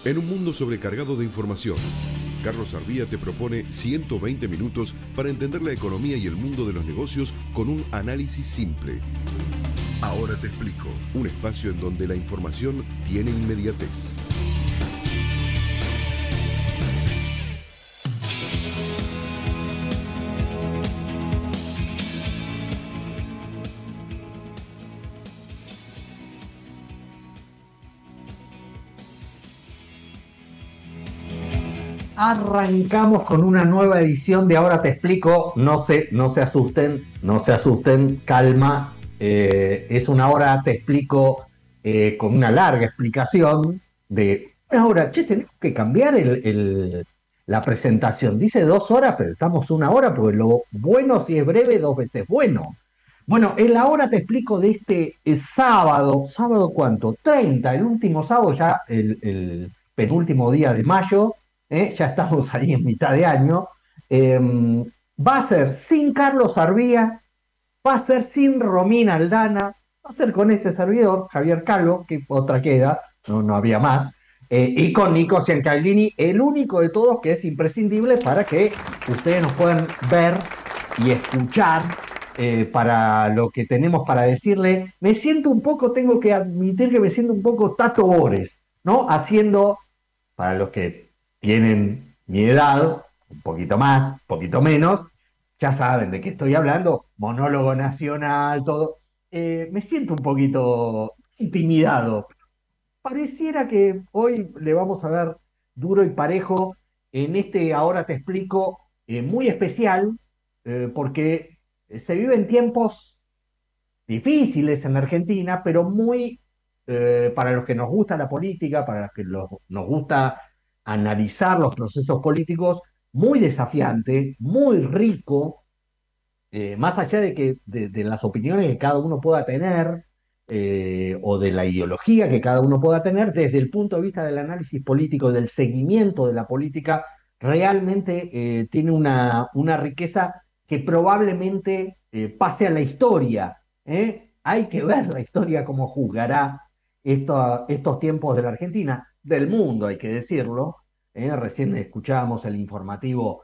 En un mundo sobrecargado de información, Carlos Arbía te propone 120 minutos para entender la economía y el mundo de los negocios con un análisis simple. Ahora te explico, un espacio en donde la información tiene inmediatez. Arrancamos con una nueva edición de Ahora Te Explico. No se asusten, no se asusten, calma. Es una Ahora Te Explico con una larga explicación de una hora. Che, tenemos que cambiar la presentación. Dice 2 horas, pero estamos 1 hora, porque lo bueno, si es breve, 2 veces bueno. Bueno, en la Hora Te Explico de este sábado. ¿Sábado cuánto? 30, el último sábado, ya el penúltimo día de mayo. Ya estamos ahí en mitad de año. Va a ser sin Carlos Arbía, va a ser sin Romina Aldana, va a ser con este servidor, Javier Calvo, que otra queda, no había más, y con Nico Ciancaglini, el único de todos que es imprescindible para que ustedes nos puedan ver y escuchar para lo que tenemos para decirle. Me siento un poco, tengo que admitir que me siento un poco Tato Bores, ¿no? Haciendo, para los que tienen mi edad, un poquito más, un poquito menos, ya saben de qué estoy hablando, monólogo nacional, todo. Me siento un poquito intimidado. Pareciera que hoy le vamos a dar duro y parejo en este Ahora Te Explico muy especial, porque se viven tiempos difíciles en Argentina, pero muy, para los que nos gusta la política, para los que nos gusta analizar los procesos políticos, muy desafiante, muy rico, más allá de las opiniones que cada uno pueda tener, o de la ideología que cada uno pueda tener, desde el punto de vista del análisis político, del seguimiento de la política, realmente tiene una riqueza que probablemente pase a la historia. Hay que ver la historia cómo juzgará estos tiempos de la Argentina, del mundo, hay que decirlo. Recién escuchábamos el informativo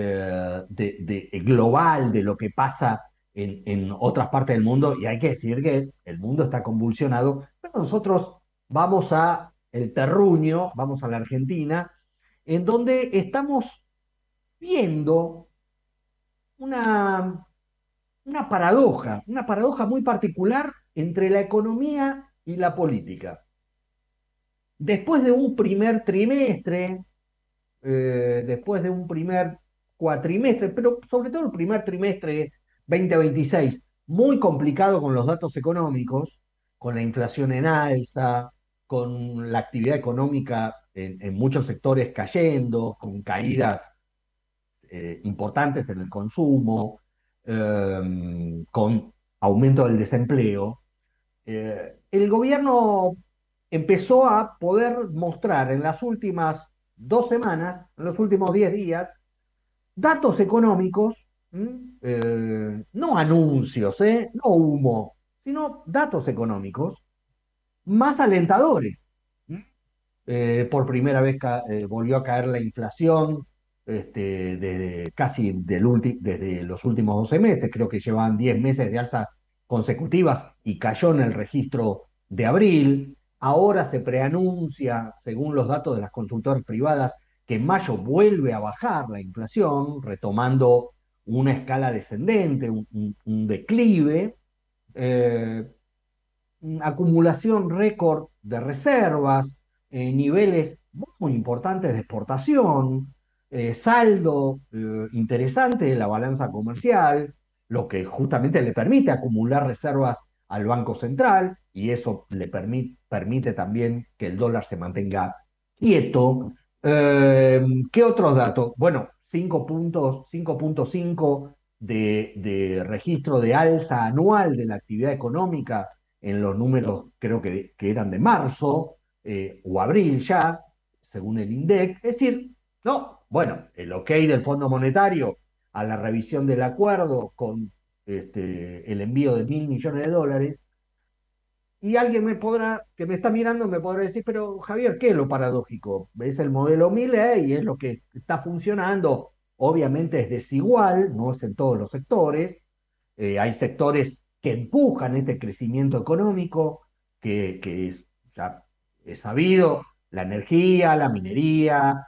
global de lo que pasa en otras partes del mundo, y hay que decir que el mundo está convulsionado, pero nosotros vamos a el terruño, vamos a la Argentina, en donde estamos viendo una, una paradoja muy particular entre la economía y la política. Después de un primer trimestre, después de un primer cuatrimestre, pero sobre todo el primer trimestre 2026, muy complicado con los datos económicos, con la inflación en alza, con la actividad económica en muchos sectores cayendo, con caídas importantes en el consumo, con aumento del desempleo. El gobierno empezó a poder mostrar en las últimas 2 semanas, en los últimos 10 días, datos económicos, no anuncios, no humo, sino datos económicos más alentadores. ¿Mm? Por primera vez volvió a caer la inflación, desde los últimos 12 meses, creo que llevaban 10 meses de alza consecutivas y cayó en el registro de abril. Ahora se preanuncia, según los datos de las consultoras privadas, que en mayo vuelve a bajar la inflación, retomando una escala descendente, un declive. eh, Acumulación récord de reservas, niveles muy importantes de exportación, saldo interesante de la balanza comercial, lo que justamente le permite acumular reservas al Banco Central, y eso le permite también que el dólar se mantenga quieto. ¿Qué otros datos? Bueno, 5 puntos, 5,5 de registro de alza anual de la actividad económica en los números, creo que eran de marzo, o abril ya, según el INDEC. Es decir, no, bueno, el ok del Fondo Monetario a la revisión del acuerdo con el envío de $1.000 millones, Y alguien que me está mirando, me podrá decir, pero Javier, ¿qué es lo paradójico? Es el modelo Milei y es lo que está funcionando. Obviamente es desigual, no es en todos los sectores. Hay sectores que empujan este crecimiento económico, ya es sabido, la energía, la minería,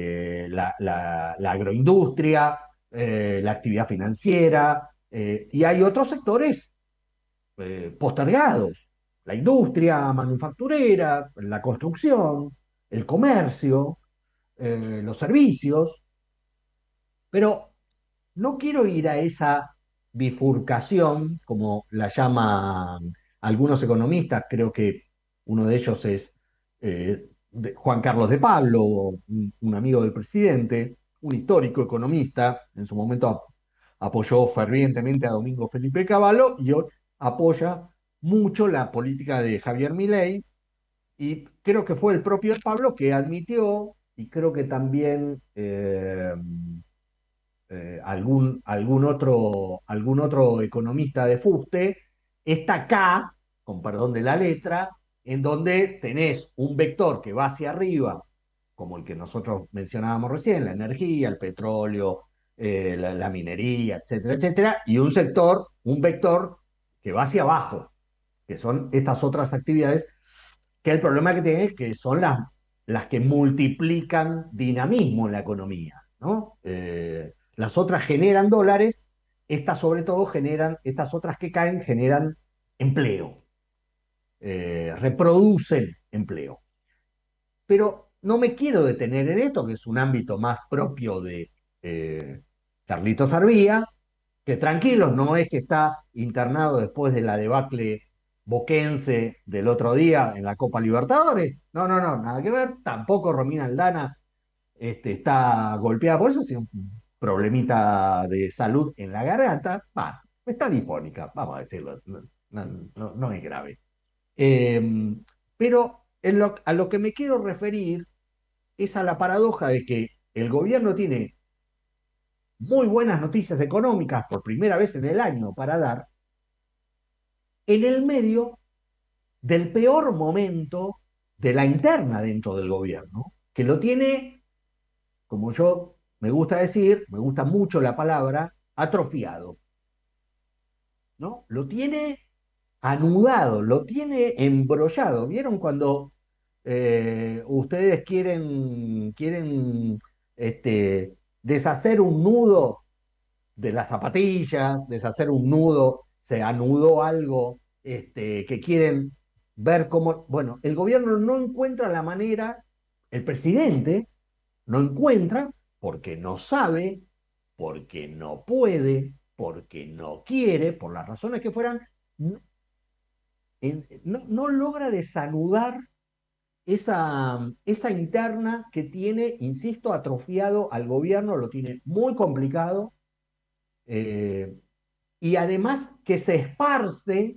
la agroindustria, la actividad financiera, y hay otros sectores postergados, la industria manufacturera, la construcción, el comercio, los servicios, pero no quiero ir a esa bifurcación, como la llaman algunos economistas, creo que uno de ellos es Juan Carlos de Pablo, un amigo del presidente, un histórico economista, en su momento apoyó fervientemente a Domingo Felipe Cavallo y hoy apoya mucho la política de Javier Milei, y creo que fue el propio Pablo que admitió, y creo que también algún otro economista de fuste, está acá, con perdón de la letra, en donde tenés un vector que va hacia arriba, como el que nosotros mencionábamos recién, la energía, el petróleo, la minería, etcétera, etcétera, y un vector que va hacia abajo, que son estas otras actividades, que el problema que tiene es que son las que multiplican dinamismo en la economía, ¿no? Las otras generan dólares, estas sobre todo estas otras que caen generan empleo, reproducen empleo. Pero no me quiero detener en esto, que es un ámbito más propio de Carlitos Arvía, que tranquilos, no es que está internado después de la debacle boquense del otro día en la Copa Libertadores. No, no, no, nada que ver. Tampoco Romina Aldana está golpeada por eso, sino un problemita de salud en la garganta. Está difónica, vamos a decirlo. No, no es grave. Eh, pero a lo que me quiero referir es a la paradoja de que el gobierno tiene muy buenas noticias económicas por primera vez en el año para dar, en el medio del peor momento de la interna dentro del gobierno, que lo tiene, como yo me gusta decir, me gusta mucho la palabra, atrofiado, ¿no? Lo tiene anudado, lo tiene embrollado. ¿Vieron cuando ustedes quieren deshacer un nudo de la zapatilla, deshacer un nudo, se anudó algo, que quieren ver cómo, bueno, el gobierno no encuentra la manera, el presidente no encuentra porque no sabe, porque no puede, porque no quiere, por las razones que fueran, no, no logra desanudar esa interna que tiene, insisto, atrofiado al gobierno, lo tiene muy complicado, eh, y además que se esparce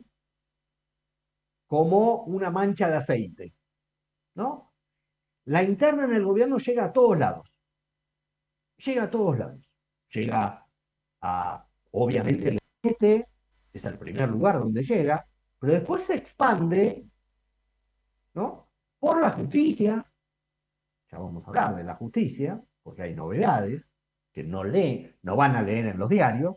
como una mancha de aceite, ¿no? La interna en el gobierno llega a todos lados, llega a todos lados, llega obviamente, el este es el primer lugar donde llega, pero después se expande, ¿no? Por la justicia, ya vamos a hablar de la justicia, porque hay novedades que no van a leer en los diarios,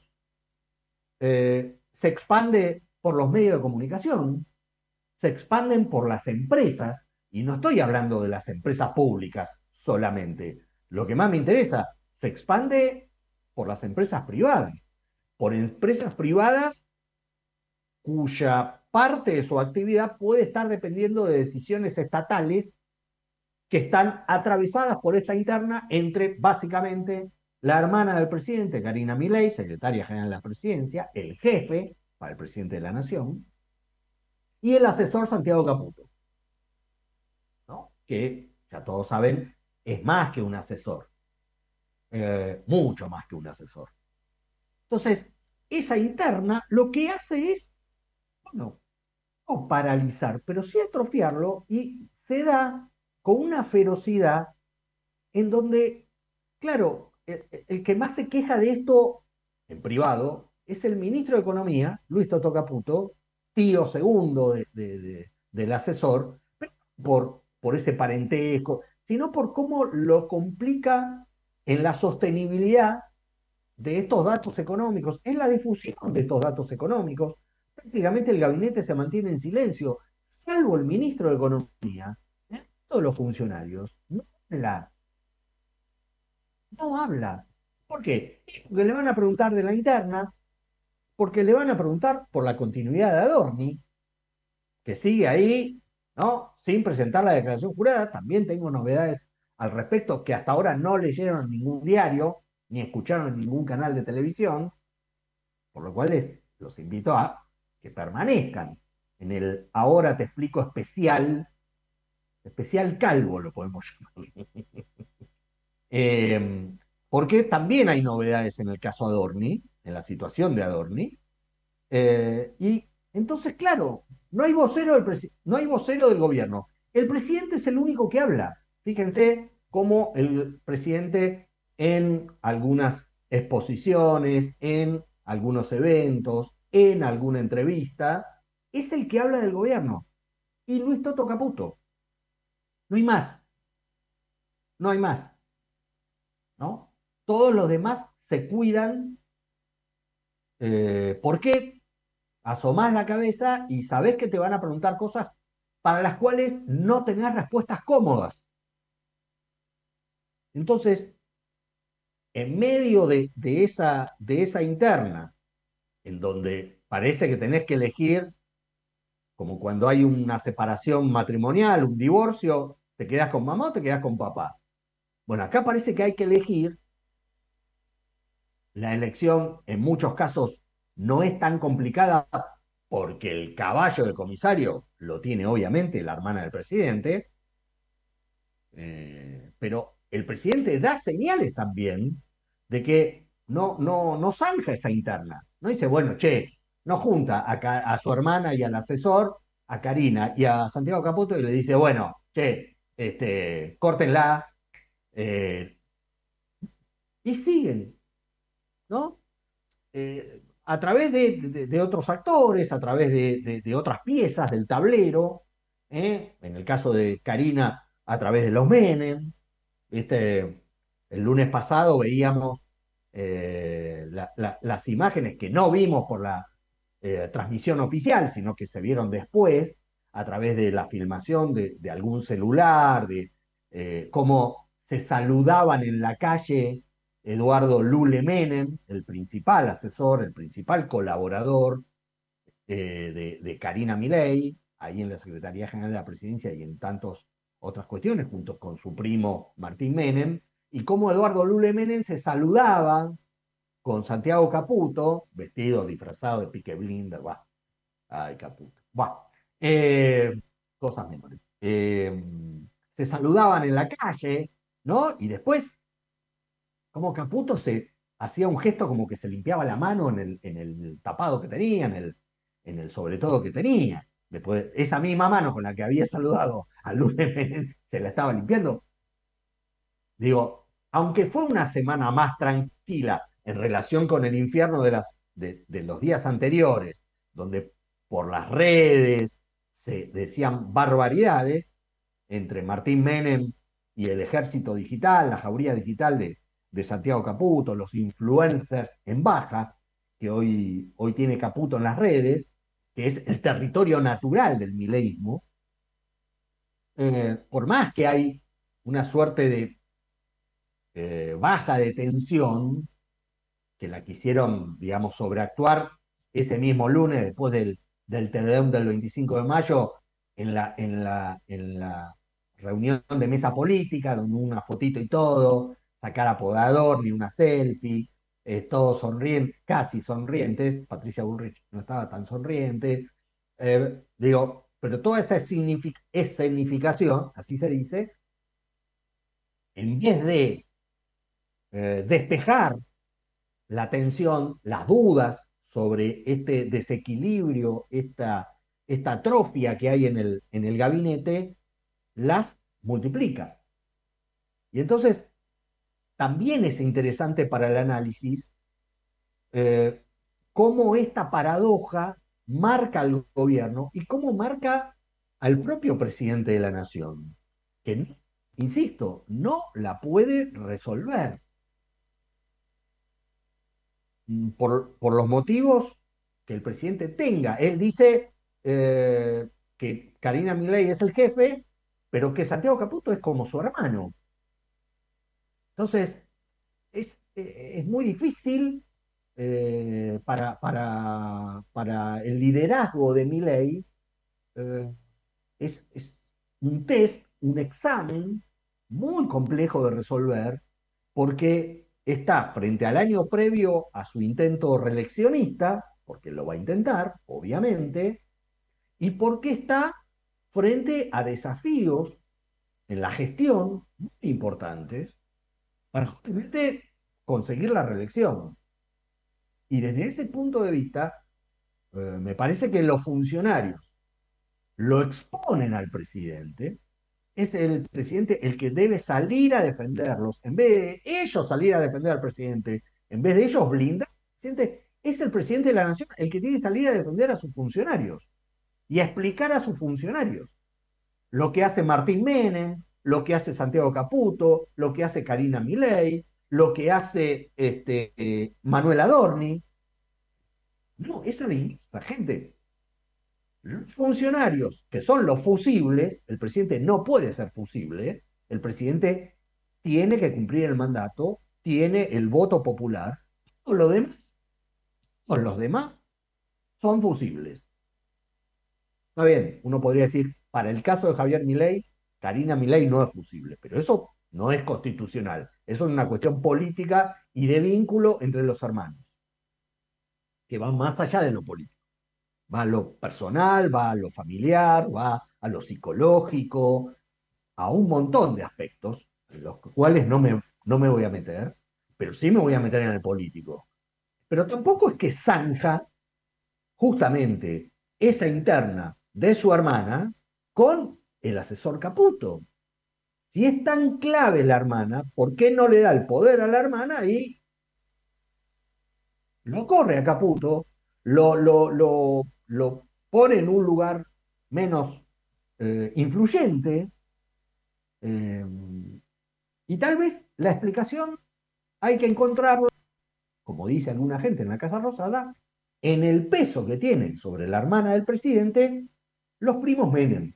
se expande por los medios de comunicación, se expanden por las empresas, y no estoy hablando de las empresas públicas solamente. Lo que más me interesa, se expande por las empresas privadas, por empresas privadas cuya parte de su actividad puede estar dependiendo de decisiones estatales que están atravesadas por esta interna entre básicamente la hermana del presidente, Karina Milei, secretaria general de la presidencia, el jefe para el presidente de la nación, y el asesor Santiago Caputo, ¿no? Que ya todos saben, es más que un asesor, mucho más que un asesor. Entonces, esa interna lo que hace es, bueno, no paralizar, pero sí atrofiarlo, y se da con una ferocidad en donde, claro, el que más se queja de esto en privado es el ministro de Economía, Luis Toto Caputo, tío segundo del asesor, pero por ese parentesco, sino por cómo lo complica en la sostenibilidad de estos datos económicos, en la difusión de estos datos económicos. Prácticamente el gabinete se mantiene en silencio, salvo el ministro de Economía. Todos los funcionarios no habla, no habla. ¿Por qué? Porque le van a preguntar de la interna, porque le van a preguntar por la continuidad de Adorni, que sigue ahí, ¿no? Sin presentar la declaración jurada. También tengo novedades al respecto que hasta ahora no leyeron en ningún diario, ni escucharon en ningún canal de televisión, por lo cual los invito a que permanezcan en el Ahora Te Explico especial calvo lo podemos llamar. Eh, Porque también hay novedades en el caso Adorni, en la situación de Adorni. Y entonces, claro, no hay vocero del gobierno. El presidente es el único que habla. Fíjense cómo el presidente en algunas exposiciones, en algunos eventos, en alguna entrevista, es el que habla del gobierno. Y Luis Toto Caputo. No hay más, no hay más, ¿no? Todos los demás se cuidan. ¿Por qué? Asomás la cabeza y sabés que te van a preguntar cosas para las cuales no tenés respuestas cómodas. Entonces, en medio de esa interna, en donde parece que tenés que elegir, como cuando hay una separación matrimonial, un divorcio, te quedás con mamá o te quedás con papá. Bueno, acá parece que hay que elegir. La elección en muchos casos no es tan complicada porque el caballo de comisario lo tiene obviamente la hermana del presidente, pero el presidente da señales también de que no zanja esa interna. No dice, bueno, che, no junta a su hermana y al asesor, a Karina y a Santiago Caputo y le dice, bueno, che, córtenla, eh, y siguen, ¿no? A través de otros actores, a través de otras piezas del tablero, en el caso de Karina, a través de los Menem. Este, el lunes pasado veíamos las imágenes que no vimos por la transmisión oficial, sino que se vieron después a través de la filmación de algún celular, de cómo se saludaban en la calle Eduardo Lule Menem, el principal asesor, el principal colaborador de Karina Milei, ahí en la Secretaría General de la Presidencia y en tantas otras cuestiones, junto con su primo Martín Menem, y cómo Eduardo Lule Menem se saludaba con Santiago Caputo, vestido, disfrazado de Pique Blinder, va, ay, Caputo, va, eh, cosas menores. Se saludaban en la calle, ¿no? Y después, como Caputo se hacía un gesto como que se limpiaba la mano en el tapado que tenía, en el sobre todo que tenía. Después, esa misma mano con la que había saludado a Lunes se la estaba limpiando. Digo, aunque fue una semana más tranquila en relación con el infierno de los días anteriores, donde por las redes se decían barbaridades entre Martín Menem y el ejército digital, la jauría digital de Santiago Caputo, los influencers en baja, que hoy tiene Caputo en las redes, que es el territorio natural del mileísmo. Por más que hay una suerte de baja de tensión, que la quisieron, digamos, sobreactuar ese mismo lunes, después del TDM del 25 de mayo, en la reunión de mesa política, donde una fotito y todo, sacar a Podador, ni una selfie, todos sonrientes, casi sonrientes, Patricia Bullrich no estaba tan sonriente, digo, pero toda esa escenificación, así se dice, en vez de despejar la tensión, las dudas sobre este desequilibrio, esta atrofia que hay en el gabinete, las multiplica. Y entonces también es interesante para el análisis eh, cómo esta paradoja marca al gobierno y cómo marca al propio presidente de la nación, que, insisto, no la puede resolver por los motivos que el presidente tenga. Él dice que Karina Milei es el jefe, pero que Santiago Caputo es como su hermano. Entonces, es muy difícil para el liderazgo de Milei, eh, es un test, un examen muy complejo de resolver, porque está frente al año previo a su intento reeleccionista, porque lo va a intentar, obviamente, y porque está frente a desafíos en la gestión muy importantes para justamente conseguir la reelección. Y desde ese punto de vista, me parece que los funcionarios lo exponen al presidente, es el presidente el que debe salir a defenderlos, en vez de ellos salir a defender al presidente, en vez de ellos blindar al presidente, es el presidente de la nación el que tiene que salir a defender a sus funcionarios y a explicar a sus funcionarios lo que hace Martín Menem, lo que hace Santiago Caputo, lo que hace Karina Milei, lo que hace Manuel Adorni. No, esa gente, los funcionarios que son los fusibles, el presidente no puede ser fusible, el presidente tiene que cumplir el mandato, tiene el voto popular, todos los demás son fusibles. Está bien, uno podría decir, para el caso de Javier Milei, Karina Milei no es fusible, pero eso no es constitucional, eso es una cuestión política y de vínculo entre los hermanos, que va más allá de lo político. Va a lo personal, va a lo familiar, va a lo psicológico, a un montón de aspectos, en los cuales no me voy a meter, pero sí me voy a meter en el político. Pero tampoco es que zanja justamente esa interna de su hermana con el asesor Caputo. Si es tan clave la hermana, ¿por qué no le da el poder a la hermana y lo corre a Caputo, lo pone en un lugar menos influyente? eh, y tal vez la explicación hay que encontrarla, como dice alguna gente en la Casa Rosada, en el peso que tienen sobre la hermana del presidente los primos Menem.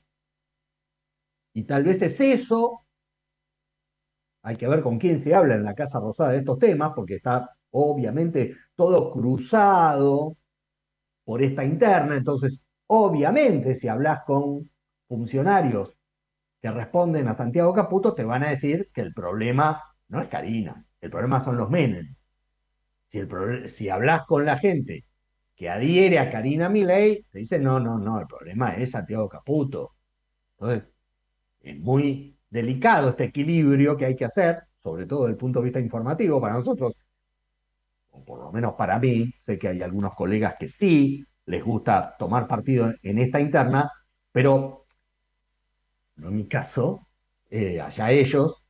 Y tal vez es eso, hay que ver con quién se habla en la Casa Rosada de estos temas, porque está obviamente todo cruzado por esta interna, entonces obviamente si hablas con funcionarios que responden a Santiago Caputo, te van a decir que el problema no es Karina, el problema son los Menem. Si hablas con la gente que adhiere a Karina Milei, te dice no, no, no, el problema es Santiago Caputo. Entonces, es muy delicado este equilibrio que hay que hacer, sobre todo desde el punto de vista informativo para nosotros, o por lo menos para mí, sé que hay algunos colegas que sí les gusta tomar partido en esta interna, pero no en mi caso, allá ellos,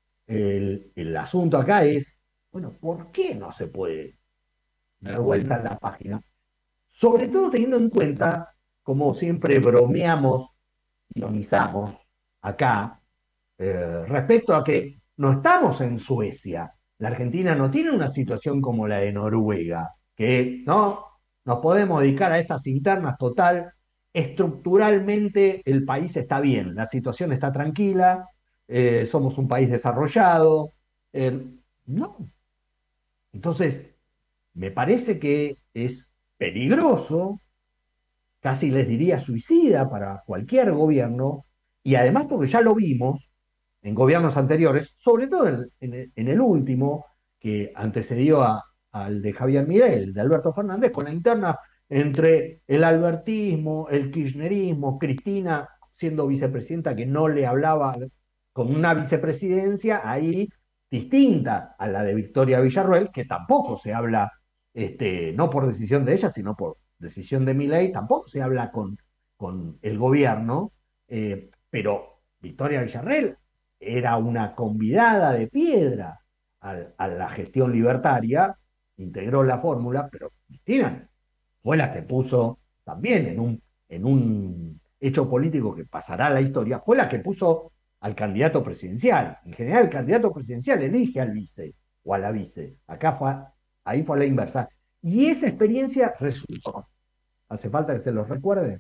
el asunto acá es, bueno, ¿por qué no se puede dar vuelta a la página? Sobre todo teniendo en cuenta, como siempre bromeamos, ironizamos acá, respecto a que no estamos en Suecia. La Argentina no tiene una situación como la de Noruega, que no nos podemos dedicar a estas internas total. Estructuralmente el país está bien, la situación está tranquila, somos un país desarrollado. No. Entonces, me parece que es peligroso, casi les diría suicida para cualquier gobierno, y además porque ya lo vimos en gobiernos anteriores, sobre todo en el último, que antecedió al de Javier Milei, el de Alberto Fernández, con la interna entre el albertismo, el kirchnerismo, Cristina siendo vicepresidenta que no le hablaba, con una vicepresidencia ahí distinta a la de Victoria Villarroel, que tampoco se habla, no por decisión de ella, sino por decisión de Milei, tampoco se habla con el gobierno, pero Victoria Villarreal era una convidada de piedra a la gestión libertaria, integró la fórmula, pero Cristina fue la que puso también en un hecho político que pasará a la historia, fue la que puso al candidato presidencial. En general, el candidato presidencial elige al vice o a la vice. Ahí fue a la inversa. Y esa experiencia resultó. ¿Hace falta que se los recuerde?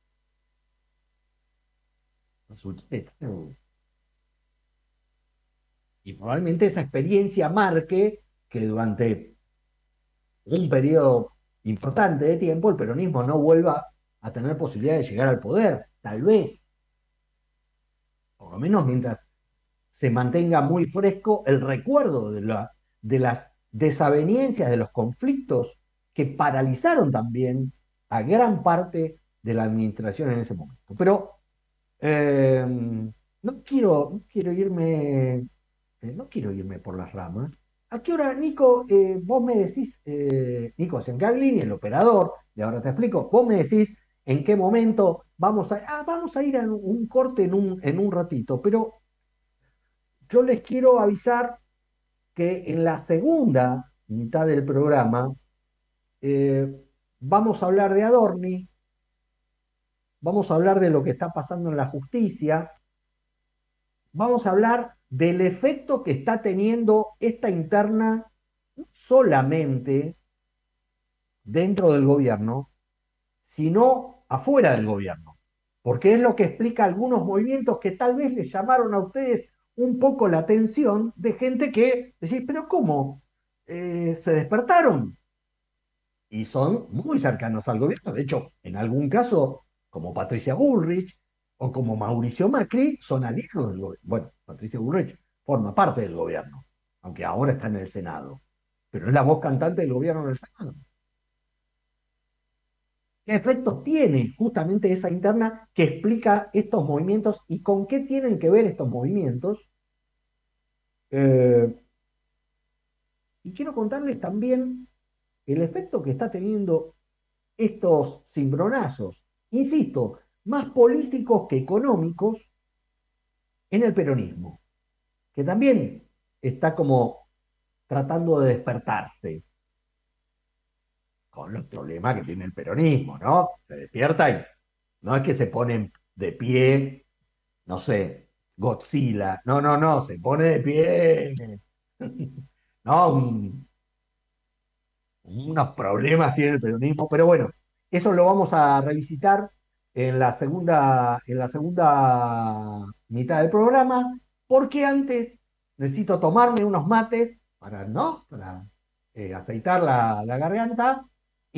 Y probablemente esa experiencia marque que durante un periodo importante de tiempo el peronismo no vuelva a tener posibilidad de llegar al poder, tal vez, por lo menos mientras se mantenga muy fresco el recuerdo de las desavenencias, de los conflictos que paralizaron también a gran parte de la administración en ese momento. Pero no quiero irme por las ramas. ¿A qué hora, Nico, vos me decís, Nico Sencaglini, el operador, de Ahora Te Explico, vos me decís en qué momento vamos a ir a un corte en un ratito, pero yo les quiero avisar que en la segunda mitad del programa vamos a hablar de Adorni, vamos a hablar de lo que está pasando en la justicia, vamos a hablar del efecto que está teniendo esta interna no solamente dentro del gobierno, sino afuera del gobierno, porque es lo que explica algunos movimientos que tal vez les llamaron a ustedes un poco la atención de gente que decís, pero ¿cómo? ¿Se despertaron? Y son muy cercanos al gobierno. De hecho, en algún caso, como Patricia Bullrich o como Mauricio Macri, son aliados del gobierno. Bueno, Patricia Bullrich forma parte del gobierno, aunque ahora está en el Senado, pero es la voz cantante del gobierno en el Senado. ¿Qué efectos tiene justamente esa interna que explica estos movimientos y con qué tienen que ver estos movimientos? Y quiero contarles también el efecto que está teniendo estos cimbronazos, insisto, más políticos que económicos en el peronismo, que también está como tratando de despertarse con los problemas que tiene el peronismo, ¿no? Se despierta y no es que se ponen de pie, no sé, Godzilla, no, se pone de pie, no, unos problemas tiene el peronismo, pero bueno, eso lo vamos a revisitar en la segunda mitad del programa, porque antes necesito tomarme unos mates para aceitar la garganta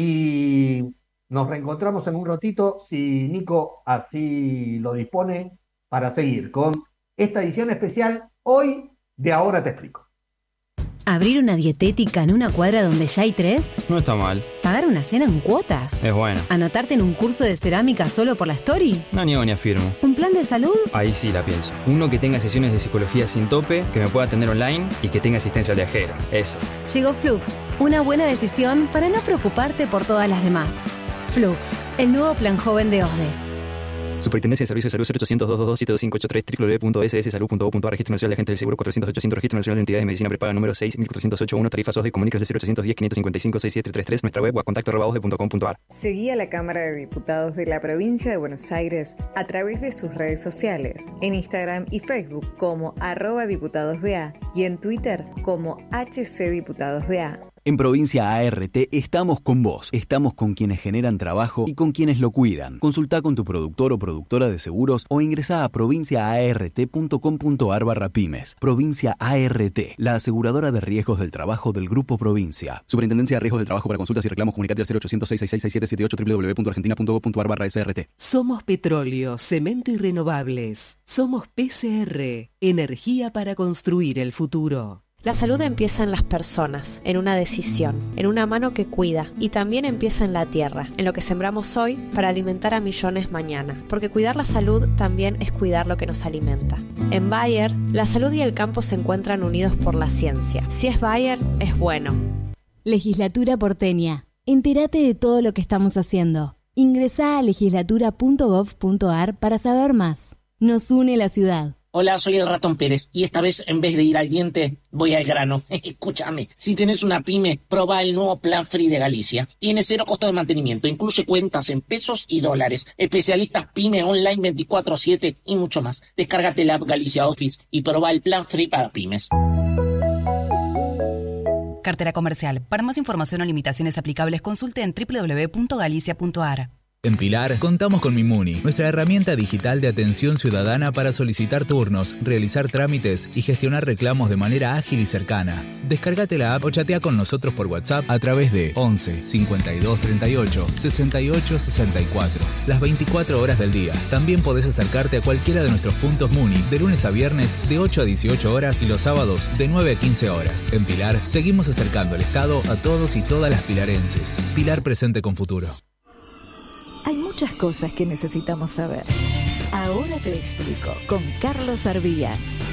y nos reencontramos en un ratito, si Nico así lo dispone, para seguir con esta edición especial hoy de Ahora Te Explico. ¿Abrir una dietética en una cuadra donde ya hay 3? No está mal. ¿Pagar una cena en cuotas? Es bueno. ¿Anotarte en un curso de cerámica solo por la story? No niego ni afirmo. ¿Un plan de salud? Ahí sí la pienso. Uno que tenga sesiones de psicología sin tope, que me pueda atender online y que tenga asistencia al viajero. Eso. Llegó Flux, una buena decisión para no preocuparte por todas las demás. Flux, el nuevo plan joven de OSDE. Superintendencia de Servicios de Salud 0800-222-7583 www.sssalud.gov.ar. Registro Nacional de Agentes del Seguro 400-800. Registro Nacional de Entidades de Medicina Prepaga número 6.408.1. Tarifas OSDE. Comunícales de 0810-555-6733. Nuestra web @contacto@osde.com.ar. Seguí a la Cámara de Diputados de la Provincia de Buenos Aires a través de sus redes sociales, en Instagram y Facebook como @diputadosBA y en Twitter como HCDiputadosBA. En Provincia ART estamos con vos, estamos con quienes generan trabajo y con quienes lo cuidan. Consultá con tu productor o productora de seguros o ingresá a provinciaart.com.ar/pymes. Provincia ART, la aseguradora de riesgos del trabajo del Grupo Provincia. Superintendencia de Riesgos del Trabajo. Para consultas y reclamos, comunicate al 0800-666-6778 www.argentina.gov.ar/SRT. Somos petróleo, cemento y renovables. Somos PCR, energía para construir el futuro. La salud empieza en las personas, en una decisión, en una mano que cuida, y también empieza en la tierra, en lo que sembramos hoy para alimentar a millones mañana, porque cuidar la salud también es cuidar lo que nos alimenta. En Bayer, la salud y el campo se encuentran unidos por la ciencia. Si es Bayer, es bueno. Legislatura porteña. Entérate de todo lo que estamos haciendo. Ingresá a legislatura.gov.ar para saber más. Nos une la ciudad. Hola, soy el Ratón Pérez y esta vez en vez de ir al diente voy al grano. Escúchame, si tenés una pyme, probá el nuevo Plan Free de Galicia. Tiene 0 costo de mantenimiento, incluye cuentas en pesos y dólares, especialistas pyme online 24/7 y mucho más. Descárgate la app Galicia Office y probá el Plan Free para pymes. Cartera comercial. Para más información o limitaciones aplicables, consulte en www.galicia.ar. En Pilar contamos con Mimuni, nuestra herramienta digital de atención ciudadana para solicitar turnos, realizar trámites y gestionar reclamos de manera ágil y cercana. Descárgate la app o chatea con nosotros por WhatsApp a través de 11 52 38 68 64. Las 24 horas del día. También podés acercarte a cualquiera de nuestros puntos Muni de lunes a viernes de 8 a 18 horas y los sábados de 9 a 15 horas. En Pilar seguimos acercando el Estado a todos y todas las pilarenses. Pilar presente con futuro. Hay muchas cosas que necesitamos saber. Ahora te explico con Carlos Arbía.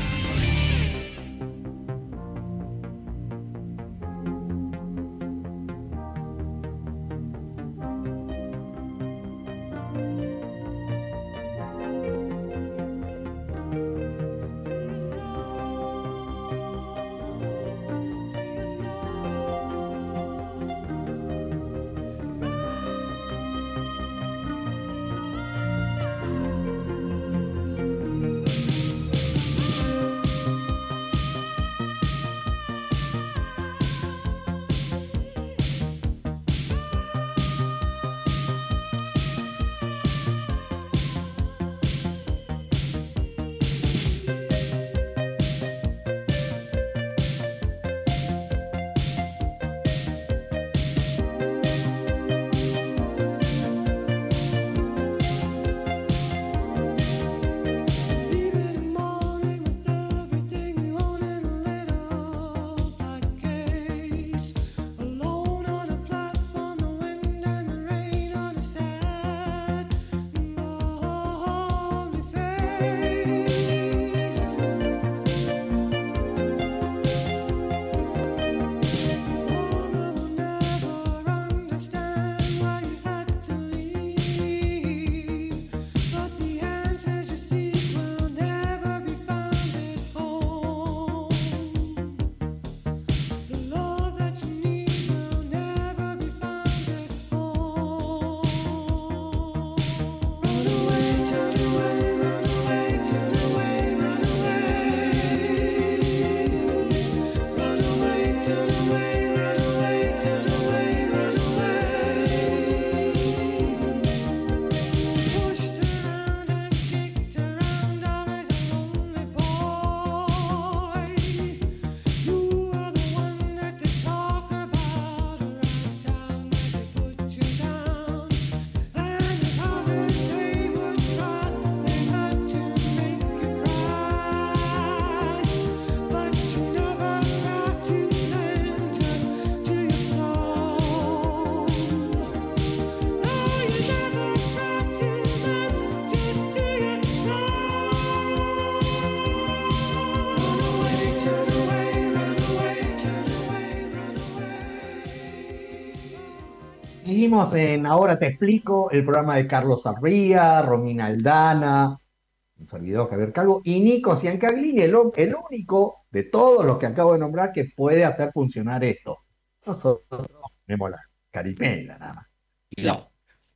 Seguimos en Ahora Te Explico, el programa de Carlos Arría, Romina Aldana, un servidor Javier Calvo, y Nico Ciancaglini, el único de todos los que acabo de nombrar que puede hacer funcionar esto. Nosotros tenemos la caripela nada más. Y no.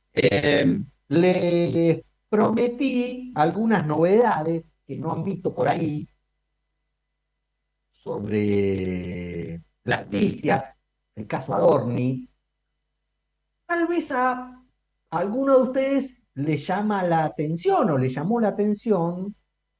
Les prometí algunas novedades que no han visto por ahí sobre la noticia, el caso Adorni. Tal vez a alguno de ustedes le llama la atención o le llamó la atención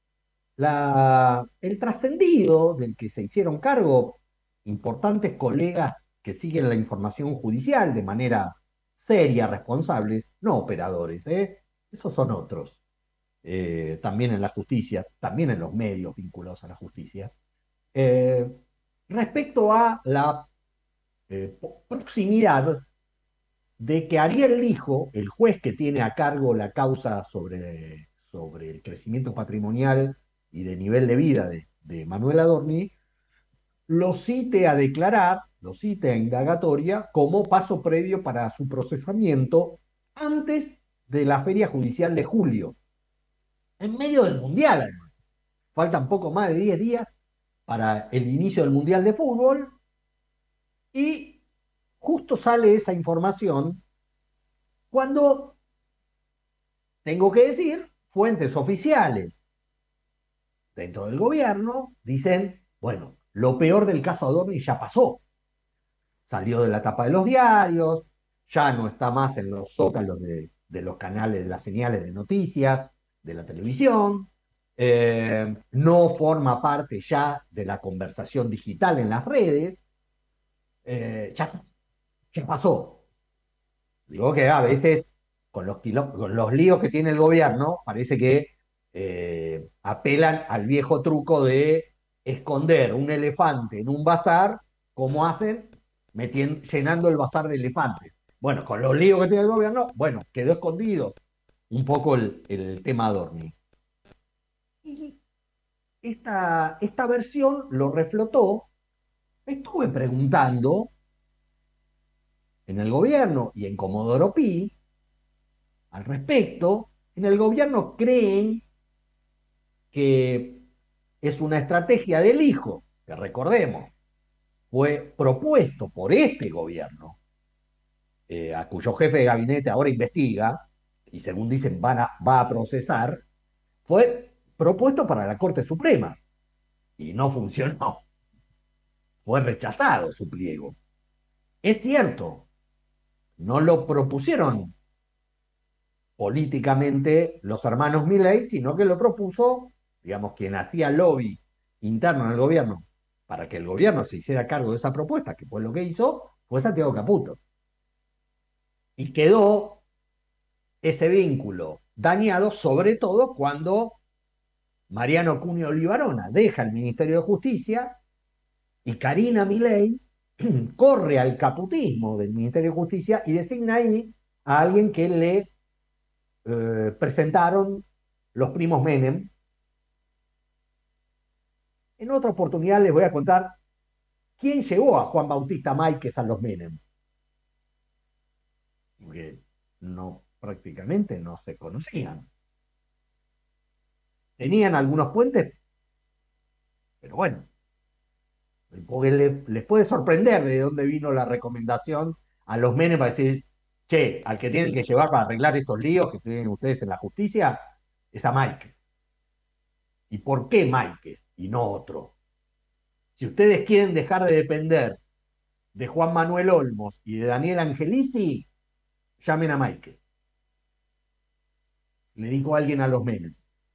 el trascendido del que se hicieron cargo importantes colegas que siguen la información judicial de manera seria, responsables, no operadores, esos son otros, también en la justicia, también en los medios vinculados a la justicia, respecto a la proximidad de que Ariel Lijo, el juez que tiene a cargo la causa sobre el crecimiento patrimonial y de nivel de vida de Manuel Adorni, lo cite a declarar, lo cite a indagatoria como paso previo para su procesamiento antes de la feria judicial de julio, en medio del mundial además. faltan poco más de 10 días para el inicio del Mundial de Fútbol, y justo sale esa información cuando, tengo que decir, fuentes oficiales dentro del gobierno dicen, bueno, lo peor del caso Adorni ya pasó. Salió de la tapa de los diarios, ya no está más en los zócalos de los canales, de las señales de noticias, de la televisión, no forma parte ya de la conversación digital en las redes, ya pasó. Digo que a veces, con los líos que tiene el gobierno, parece que apelan al viejo truco de esconder un elefante en un bazar, como hacen llenando el bazar de elefantes. Bueno, con los líos que tiene el gobierno, bueno, quedó escondido un poco el tema Adorni. Y esta versión lo reflotó. Estuve preguntando en el gobierno y en Comodoro Pi al respecto. En el gobierno creen que es una estrategia del hijo, que recordemos, fue propuesto por este gobierno, a cuyo jefe de gabinete ahora investiga, y según dicen va a procesar, fue propuesto para la Corte Suprema, y no funcionó. Fue rechazado su pliego. Es cierto, no lo propusieron políticamente los hermanos Milei, sino que lo propuso, digamos, quien hacía lobby interno en el gobierno para que el gobierno se hiciera cargo de esa propuesta, que fue lo que hizo, fue Santiago Caputo. Y quedó ese vínculo dañado, sobre todo cuando Mariano Cunio Libarona deja el Ministerio de Justicia y Karina Milei corre al caputismo del Ministerio de Justicia y designa ahí a alguien que le presentaron los primos Menem. En otra oportunidad les voy a contar quién llevó a Juan Bautista Máiquez a los Menem, porque prácticamente no se conocían. Tenían algunos puentes, pero bueno, porque les puede sorprender de dónde vino la recomendación a los Menem para decir, che, al que tienen que llevar para arreglar estos líos que tienen ustedes en la justicia es a Máiquez. ¿Y por qué Máiquez y no otro? Si ustedes quieren dejar de depender de Juan Manuel Olmos y de Daniel Angelici, llamen a Máiquez. Le dijo alguien a los Menem.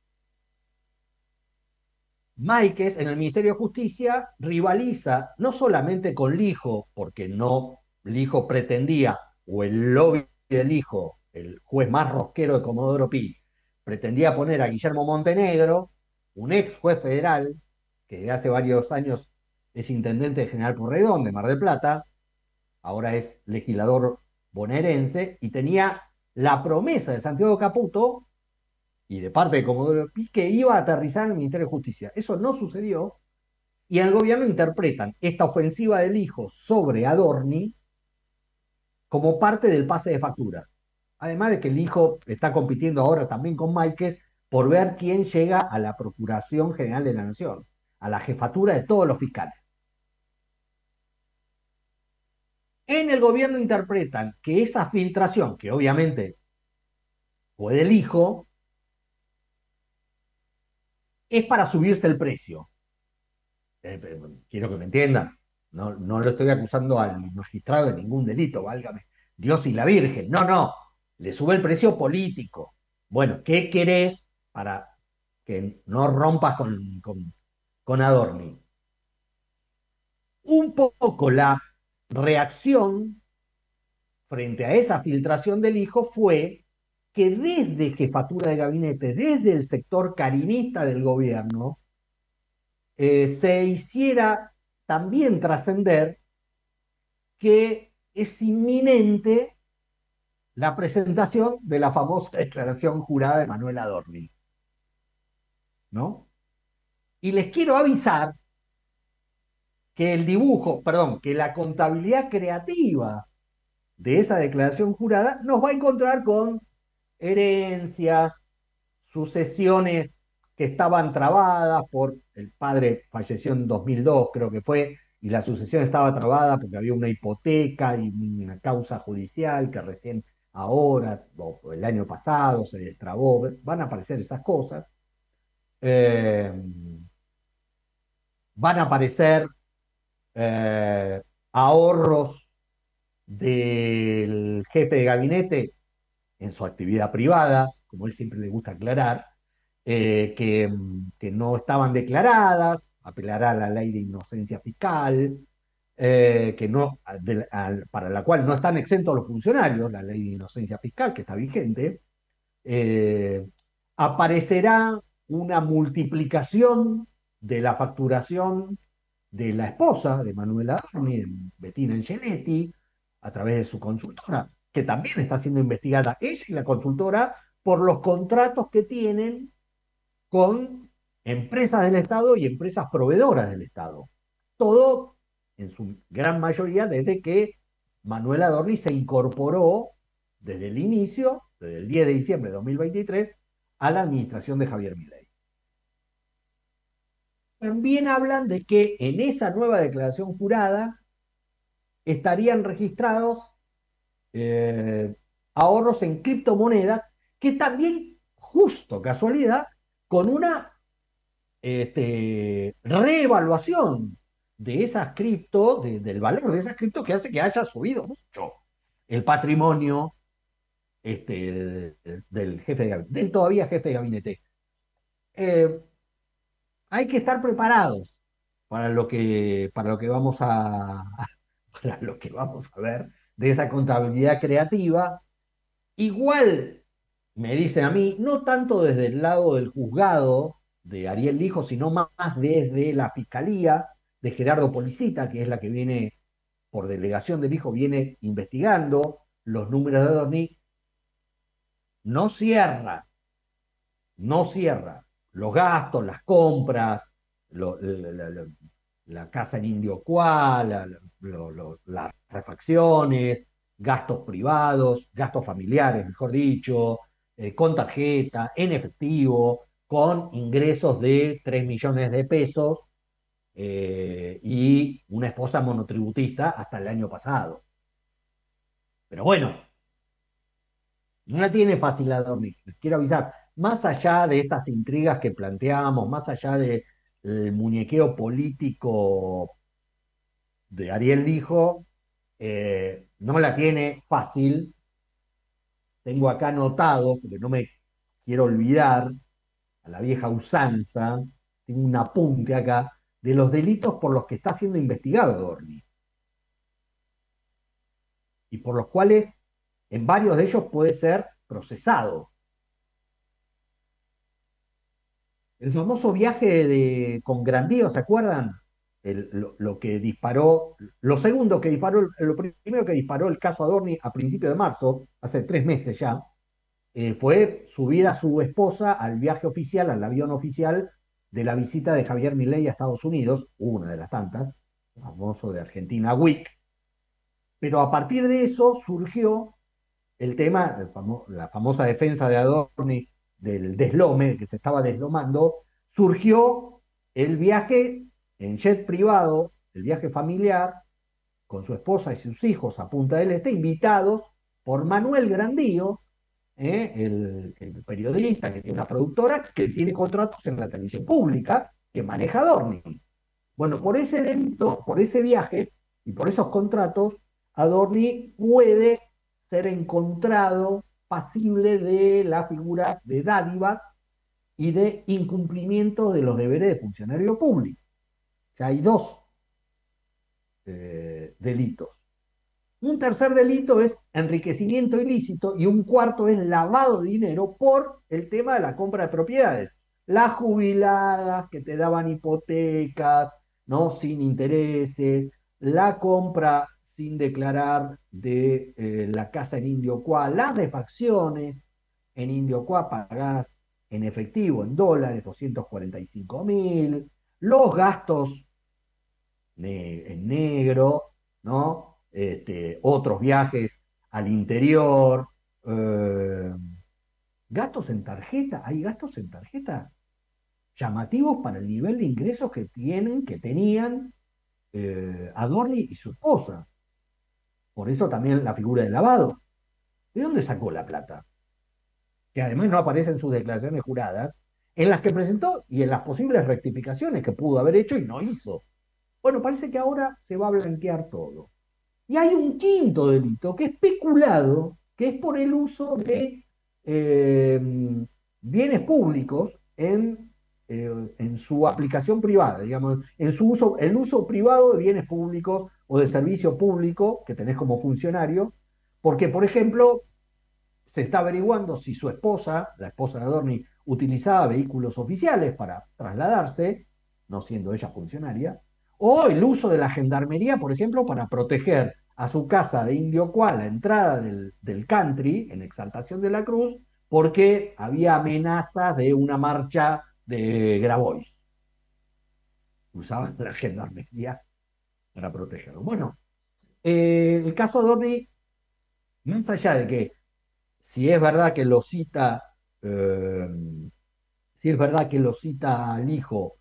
Máiquez en el Ministerio de Justicia rivaliza no solamente con Lijo, porque Lijo pretendía, o el lobby de Lijo, el juez más rosquero de Comodoro Pi, pretendía poner a Guillermo Montenegro, un ex juez federal, que de hace varios años es intendente de General Pueyrredón de Mar del Plata, ahora es legislador bonaerense, y tenía la promesa de Santiago Caputo y de parte de Comodoro Pi que iba a aterrizar en el Ministerio de Justicia. Eso no sucedió, y en el gobierno interpretan esta ofensiva del hijo sobre Adorni como parte del pase de factura. Además de que el hijo está compitiendo ahora también con Máiquez por ver quién llega a la Procuración General de la Nación, a la jefatura de todos los fiscales. En el gobierno interpretan que esa filtración, que obviamente fue del hijo, es para subirse el precio. Quiero que me entiendan, no lo estoy acusando al magistrado de ningún delito, válgame Dios y la Virgen. No, le sube el precio político. Bueno, ¿qué querés para que no rompas con Adorni? Un poco la reacción frente a esa filtración del hijo fue que desde jefatura de gabinete, desde el sector carinista del gobierno, se hiciera también trascender que es inminente la presentación de la famosa declaración jurada de Manuel Adorni, ¿no? Y les quiero avisar que que la contabilidad creativa de esa declaración jurada nos va a encontrar con herencias, sucesiones que estaban trabadas por el padre, falleció en 2002, creo que fue, y la sucesión estaba trabada porque había una hipoteca y una causa judicial que recién ahora, o el año pasado, se destrabó. Van a aparecer esas cosas. Eh, Van a aparecer eh, ahorros del jefe de gabinete en su actividad privada, como él siempre le gusta aclarar, que no estaban declaradas, apelará a la ley de inocencia fiscal, que no, para la cual no están exentos los funcionarios, la ley de inocencia fiscal que está vigente. eh, Aparecerá una multiplicación de la facturación de la esposa de Manuela Adorni, Bettina Angeletti, a través de su consultora, que también está siendo investigada ella y la consultora por los contratos que tienen con empresas del Estado y empresas proveedoras del Estado. Todo, en su gran mayoría, desde que Manuela Adorni se incorporó desde el inicio, desde el 10 de diciembre de 2023, a la administración de Javier Milei. También hablan de que en esa nueva declaración jurada estarían registrados ahorros en criptomonedas que también, justo casualidad, con una reevaluación de esas cripto, del valor de esas cripto, que hace que haya subido mucho el patrimonio del jefe de gabinete, del todavía jefe de gabinete. Hay que estar preparados para lo que vamos para lo que vamos a ver de esa contabilidad creativa. Igual, me dicen a mí, no tanto desde el lado del juzgado de Ariel Lijo, sino más desde la fiscalía de Gerardo Policita, que es la que viene, por delegación del hijo, viene investigando los números de Adorni. No cierra los gastos, las compras, la casa en Indio Cual, las refacciones, gastos privados, gastos familiares, mejor dicho, con tarjeta, en efectivo, con ingresos de 3 millones de pesos y una esposa monotributista hasta el año pasado. Pero bueno, no la tiene fácil a dormir, les quiero avisar. Más allá de estas intrigas que planteamos, más allá del muñequeo político de Ariel Lijo, no la tiene fácil. Tengo acá anotado, porque no me quiero olvidar, a la vieja usanza, tengo un apunte acá, de los delitos por los que está siendo investigado Adorni. Y por los cuales, en varios de ellos, puede ser procesado. El famoso viaje con Grandío, ¿se acuerdan? Lo que disparó, lo segundo que disparó, lo primero que disparó el caso Adorni a principios de marzo, hace 3 meses ya, fue subir a su esposa al viaje oficial, al avión oficial de la visita de Javier Milei a Estados Unidos, una de las tantas, el famoso de Argentina Week. Pero a partir de eso surgió el tema, la famosa defensa de Adorni del deslome, que se estaba deslomando, surgió el viaje en jet privado, el viaje familiar, con su esposa y sus hijos a Punta del Este, invitados por Manuel Grandío, el periodista que tiene una productora que tiene contratos en la televisión pública, que maneja Adorni. Bueno, por ese evento, por ese viaje y por esos contratos, Adorni puede ser encontrado pasible de la figura de dádivas y de incumplimiento de los deberes de funcionario público. Ya hay 2 delitos. Un tercer delito es enriquecimiento ilícito y un cuarto es lavado de dinero por el tema de la compra de propiedades. Las jubiladas que te daban hipotecas, ¿no? Sin intereses, la compra sin declarar de la casa en Indio Cuá, las refacciones en Indio Cuá pagadas en efectivo, en dólares, 245.000, los gastos en negro, ¿no? Otros viajes al interior, gastos en tarjeta, hay gastos en tarjeta llamativos para el nivel de ingresos que tenían Adorni y su esposa. Por eso también la figura del lavado. ¿De dónde sacó la plata? Que además no aparece en sus declaraciones juradas, en las que presentó y en las posibles rectificaciones que pudo haber hecho y no hizo. Bueno, parece que ahora se va a blanquear todo. Y hay un quinto delito que es peculado, que es por el uso de bienes públicos en su aplicación privada, digamos, en su uso, el uso privado de bienes públicos o de servicio público que tenés como funcionario, porque, por ejemplo, se está averiguando si su esposa, la esposa de Adorni, utilizaba vehículos oficiales para trasladarse, no siendo ella funcionaria, o el uso de la gendarmería, por ejemplo, para proteger a su casa de Indio Cual, la entrada del country, en Exaltación de la Cruz, porque había amenazas de una marcha de Grabois. Usaban la gendarmería para protegerlo. Bueno, el caso de Adorni, más allá de que si es verdad que lo cita, si es verdad que lo cita al hijo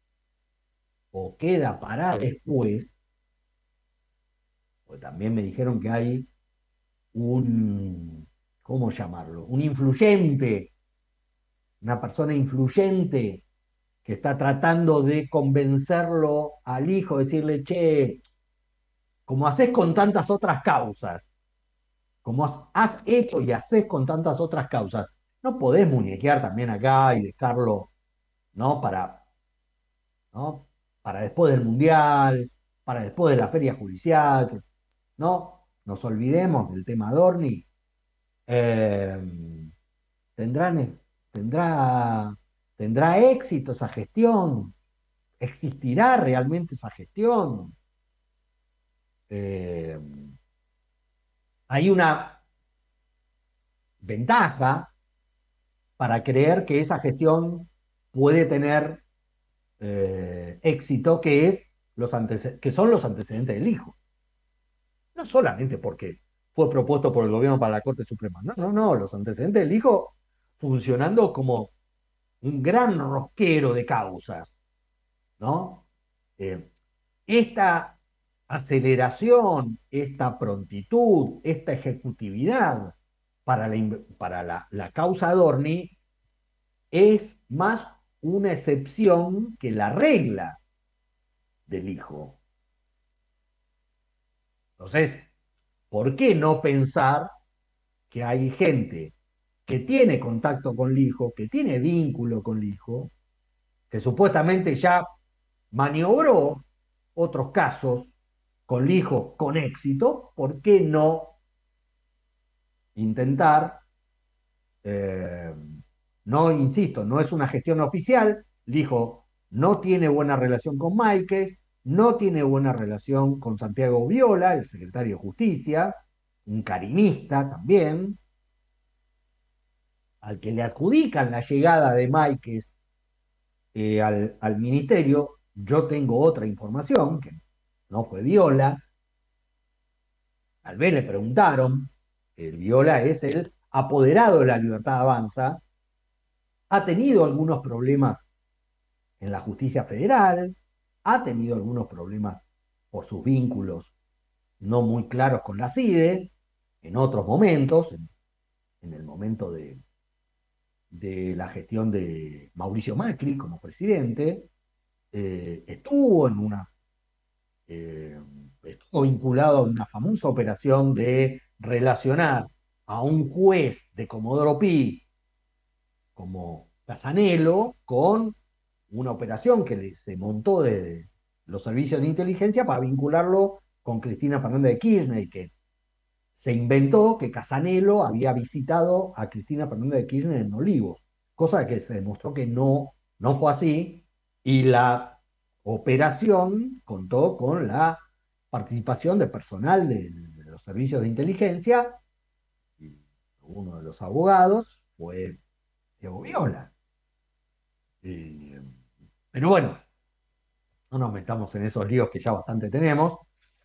o queda para después, pues también me dijeron que hay ¿cómo llamarlo? Un influyente, una persona influyente que está tratando de convencerlo al hijo, decirle, che, como haces con tantas otras causas, como has hecho y haces con tantas otras causas, no podés muñequear también acá y dejarlo, ¿no? ¿No? Para después del Mundial, para después de la feria judicial, no nos olvidemos del tema Adorni. Tendrán, tendrá, tendrá éxito esa gestión, existirá realmente esa gestión. Hay una ventaja para creer que esa gestión puede tener éxito, que son los antecedentes del hijo. No solamente porque fue propuesto por el gobierno para la Corte Suprema, no, los antecedentes del hijo funcionando como un gran rosquero de causas, ¿no? Esta aceleración, esta prontitud, esta ejecutividad para la causa Adorni es más una excepción que la regla del hijo. Entonces, ¿por qué no pensar que hay gente que tiene contacto con el hijo, que tiene vínculo con el hijo, que supuestamente ya maniobró otros casos con el hijo con éxito? ¿Por qué no intentar, no, insisto, no es una gestión oficial, el hijo no tiene buena relación con Máiquez, no tiene buena relación con Santiago Viola, el secretario de Justicia, un carinista también, al que le adjudican la llegada de Máiquez al ministerio. Yo tengo otra información, que no fue Viola. Tal vez le preguntaron, el Viola es el apoderado de la Libertad Avanza, ha tenido algunos problemas en la justicia federal, ha tenido algunos problemas por sus vínculos no muy claros con la CIDE, en otros momentos, en el momento de la gestión de Mauricio Macri como presidente, estuvo estuvo vinculado a una famosa operación de relacionar a un juez de Comodoro Pi como Casanelo con una operación que se montó de los servicios de inteligencia para vincularlo con Cristina Fernández de Kirchner, y que se inventó que Casanelo había visitado a Cristina Fernández de Kirchner en Olivos, cosa que se demostró que no fue así, y la operación contó con la participación de personal de los servicios de inteligencia, y uno de los abogados fue Diego Viola. Pero bueno, no nos metamos en esos líos que ya bastante tenemos.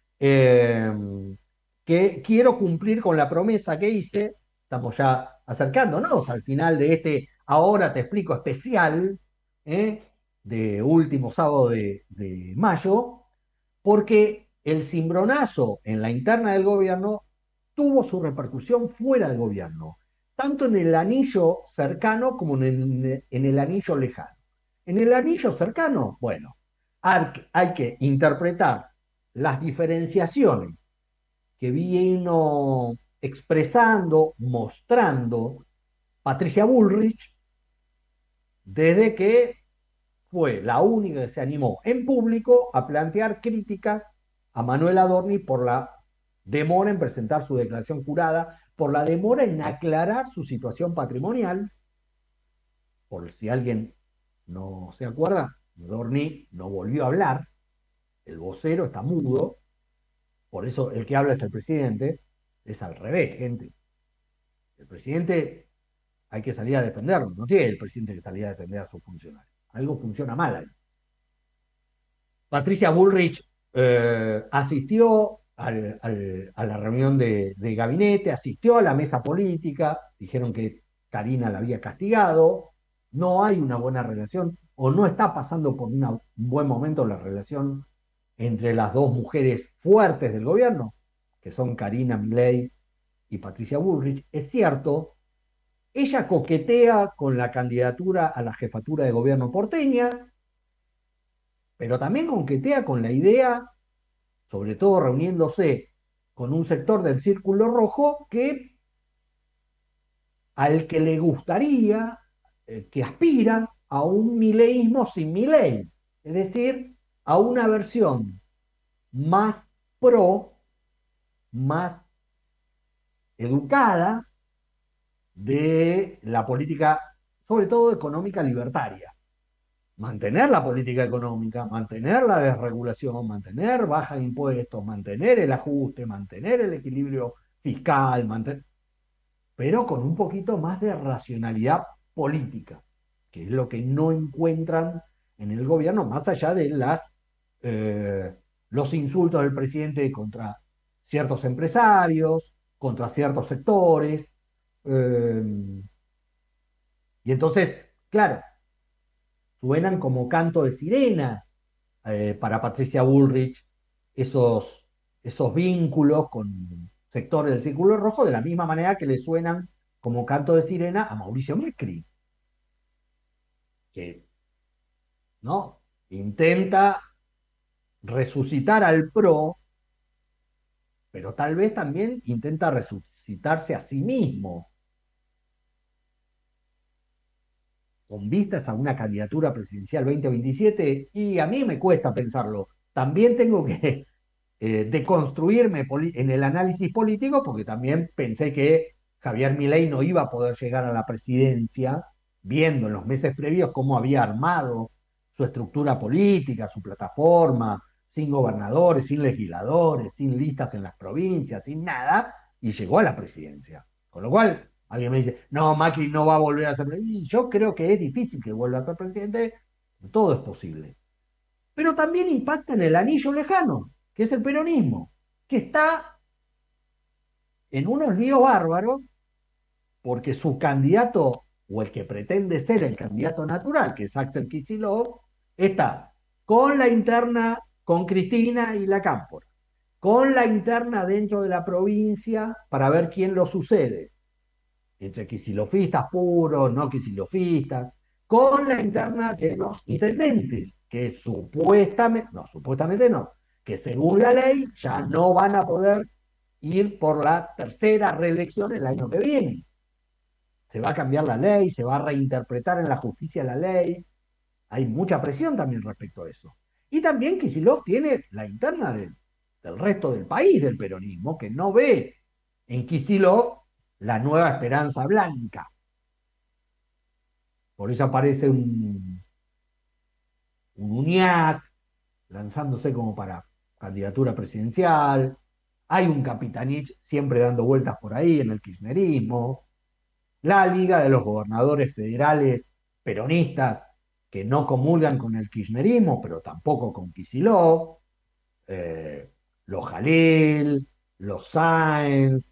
Que quiero cumplir con la promesa que hice. Estamos ya acercándonos al final de este Ahora Te Explico especial, de último sábado de mayo, porque el cimbronazo en la interna del gobierno tuvo su repercusión fuera del gobierno, tanto en el anillo cercano como en el anillo lejano. En el anillo cercano, bueno, hay que interpretar las diferenciaciones que vino expresando, mostrando Patricia Bullrich desde que fue la única que se animó en público a plantear críticas a Manuel Adorni por la demora en presentar su declaración jurada, por la demora en aclarar su situación patrimonial. Por si alguien no se acuerda, Adorni no volvió a hablar, el vocero está mudo, por eso el que habla es el presidente. Es al revés, gente. El presidente hay que salir a defenderlo, no tiene el presidente que salir a defender a sus funcionarios. Algo funciona mal ahí. Patricia Bullrich asistió a la reunión de gabinete, asistió a la mesa política, dijeron que Karina la había castigado, no hay una buena relación, o no está pasando por un buen momento la relación entre las dos mujeres fuertes del gobierno, que son Karina Milei y Patricia Bullrich. Es cierto, ella coquetea con la candidatura a la jefatura de gobierno porteña, pero también coquetea con la idea, sobre todo reuniéndose con un sector del Círculo Rojo, al que le gustaría, que aspira a un mileísmo sin Milei, es decir, a una versión más pro, más educada de la política, sobre todo económica libertaria. Mantener la política económica, mantener la desregulación, mantener baja de impuestos, mantener el ajuste, mantener el equilibrio fiscal, pero con un poquito más de racionalidad política, que es lo que no encuentran en el gobierno, más allá de los insultos del presidente contra ciertos empresarios, contra ciertos sectores. Y entonces, claro, suenan como canto de sirena para Patricia Bullrich esos vínculos con sectores del Círculo Rojo, de la misma manera que le suenan como canto de sirena a Mauricio Macri, que ¿no? intenta resucitar al PRO, pero tal vez también intenta resucitarse a sí mismo, con vistas a una candidatura presidencial 2027, y a mí me cuesta pensarlo. También tengo que deconstruirme en el análisis político, porque también pensé que Javier Milei no iba a poder llegar a la presidencia, viendo en los meses previos cómo había armado su estructura política, su plataforma, sin gobernadores, sin legisladores, sin listas en las provincias, sin nada, y llegó a la presidencia. Con lo cual, alguien me dice, no, Macri no va a volver a ser presidente. Y yo creo que es difícil que vuelva a ser presidente, todo es posible. Pero también impacta en el anillo lejano, que es el peronismo, que está en unos líos bárbaros, porque su candidato, o el que pretende ser el candidato natural, que es Axel Kicillof, está con la interna con Cristina y la Cámpora, con la interna dentro de la provincia para ver quién lo sucede, entre kicilofistas puros, no kicilofistas, con la interna de los intendentes, que supuestamente no, que según la ley ya no van a poder ir por la tercera reelección el año que viene. Se va a cambiar la ley, se va a reinterpretar en la justicia la ley. Hay mucha presión también respecto a eso. Y también Kicillof tiene la interna del resto del país del peronismo, que no ve en Kicillof la nueva esperanza blanca. Por eso aparece un Uñac lanzándose como para candidatura presidencial. Hay un Capitanich siempre dando vueltas por ahí en el kirchnerismo. La Liga de los Gobernadores Federales Peronistas que no comulgan con el kirchnerismo, pero tampoco con Kicillof, los Jalil, los Sáenz,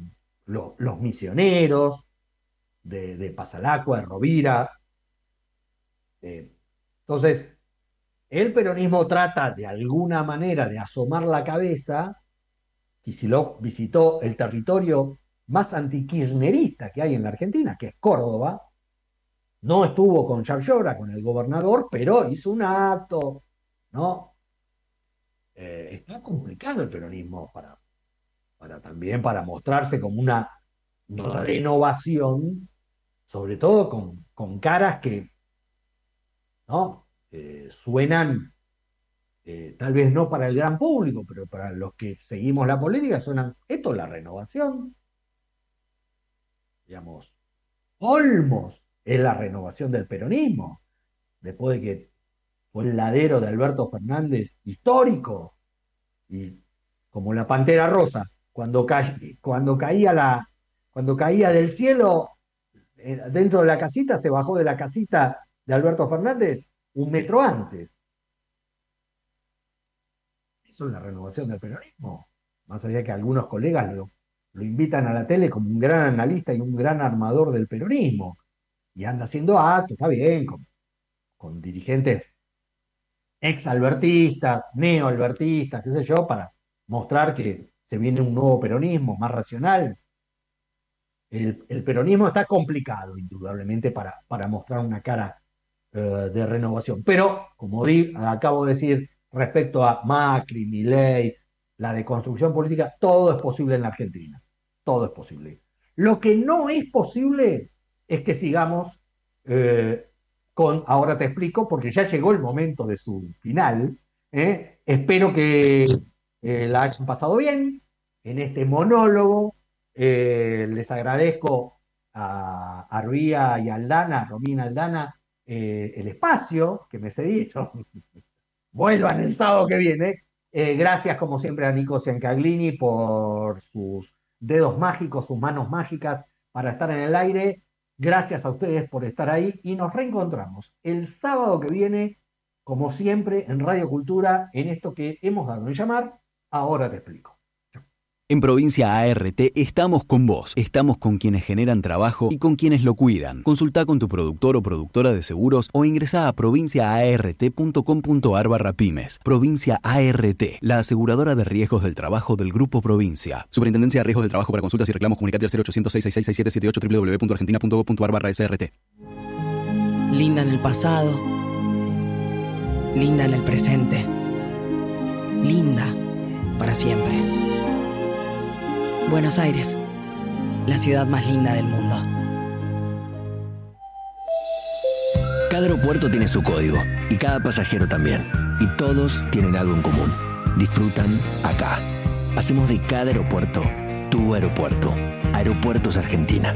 los misioneros de Pasalacua, de Rovira, Entonces, el peronismo trata de alguna manera de asomar la cabeza. Kicillof visitó el territorio más antikirchnerista que hay en la Argentina, que es Córdoba. No estuvo con Sciarra, con el gobernador, pero hizo un acto, ¿no? Está complicado el peronismo también para mostrarse como una renovación, sobre todo con caras que, ¿no? Suenan, tal vez no para el gran público, pero para los que seguimos la política suenan, esto es la renovación. Digamos, Olmos es la renovación del peronismo, después de que fue el ladero de Alberto Fernández histórico, y como la Pantera Rosa, cuando caía del cielo, dentro de la casita, se bajó de la casita de Alberto Fernández 1 metro antes. Eso es la renovación del peronismo. Más allá que algunos colegas lo invitan a la tele como un gran analista y un gran armador del peronismo. Y anda haciendo actos, está bien, con dirigentes exalbertistas, neoalbertistas, qué sé yo, para mostrar que se viene un nuevo peronismo más racional. El peronismo está complicado, indudablemente, para mostrar una cara de renovación. Pero, como acabo de decir, respecto a Macri, Milei, la deconstrucción política, todo es posible en la Argentina. Todo es posible. Lo que no es posible es que sigamos con Ahora te explico, porque ya llegó el momento de su final. Espero que la hayan pasado bien en este monólogo. Les agradezco a Arvía y a Aldana, Romina Aldana, el espacio que me cedieron. Vuelvan el sábado que viene. Gracias, como siempre, a Nico Ciancaglini por sus dedos mágicos, sus manos mágicas para estar en el aire. Gracias a ustedes por estar ahí y nos reencontramos el sábado que viene, como siempre, en Radio Cultura, en esto que hemos dado en llamar Ahora te explico. En Provincia ART estamos con vos, estamos con quienes generan trabajo y con quienes lo cuidan. Consultá con tu productor o productora de seguros o ingresá a provinciaart.com.ar/pymes. Provincia ART, la aseguradora de riesgos del trabajo del Grupo Provincia. Superintendencia de Riesgos del Trabajo. Para consultas y reclamos, comunicate al 0800-666-6778 www.argentina.gov.ar/SRT. Linda en el pasado, linda en el presente, linda para siempre. Buenos Aires, la ciudad más linda del mundo. Cada aeropuerto tiene su código y cada pasajero también. Y todos tienen algo en común. Disfrutan acá. Hacemos de cada aeropuerto tu aeropuerto. Aeropuertos Argentina.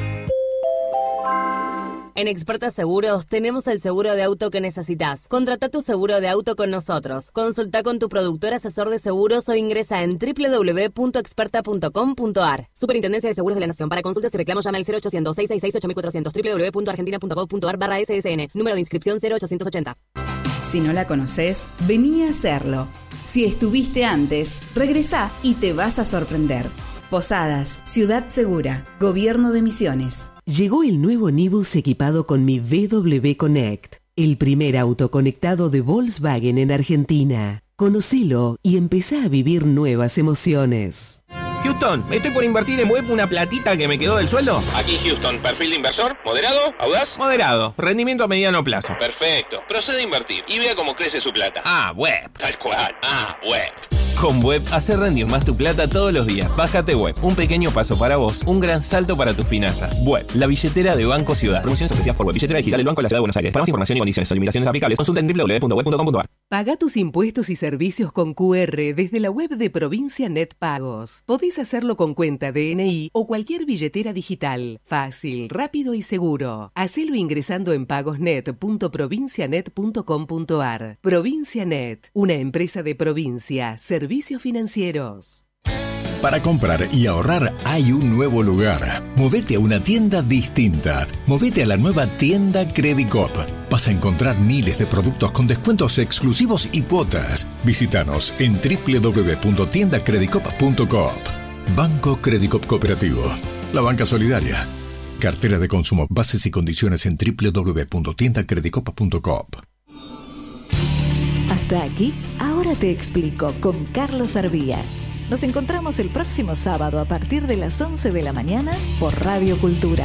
En Experta Seguros tenemos el seguro de auto que necesitas. Contrata tu seguro de auto con nosotros. Consulta con tu productor asesor de seguros o ingresa en www.experta.com.ar. Superintendencia de Seguros de la Nación. Para consultas y reclamos llama al 0800-666-8400 www.argentina.gov.ar/SSN. Número de inscripción 0880. Si no la conoces, vení a hacerlo. Si estuviste antes, regresá y te vas a sorprender. Posadas, Ciudad Segura, Gobierno de Misiones. Llegó el nuevo Nibus equipado con Mi VW Connect, el primer auto conectado de Volkswagen en Argentina. Conocelo y empezá a vivir nuevas emociones. Houston, estoy por invertir en web una platita que me quedó del sueldo. Aquí Houston, perfil de inversor, moderado, audaz. Moderado, rendimiento a mediano plazo. Perfecto, procede a invertir y vea cómo crece su plata. Web. Tal cual, web. Con Web, hacer rendir más tu plata todos los días. Bájate Web, un pequeño paso para vos, un gran salto para tus finanzas. Web, la billetera de Banco Ciudad. Promociones ofrecidas por Web, billetera digital del Banco de la Ciudad de Buenos Aires. Para más información y condiciones o limitaciones aplicables, consulta en www.web.com.ar. Paga tus impuestos y servicios con QR desde la web de Provincia Net Pagos. Podés hacerlo con cuenta DNI o cualquier billetera digital. Fácil, rápido y seguro. Hacelo ingresando en pagosnet.provincianet.com.ar. Provincia Net, una empresa de Provincia, servicios financieros. Para comprar y ahorrar hay un nuevo lugar. Movete a una tienda distinta. Movete a la nueva tienda Credicop. Vas a encontrar miles de productos con descuentos exclusivos y cuotas. Visítanos en www.tiendacredicop.coop. Banco Credicop Cooperativo. La banca solidaria. Cartera de consumo. Bases y condiciones en www.tiendacredicop.coop. Hasta aquí, Ahora te explico con Carlos Arbía. Nos encontramos el próximo sábado a partir de las 11 de la mañana por Radio Cultura.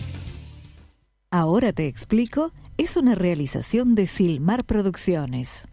Ahora te explico es una realización de Silmar Producciones.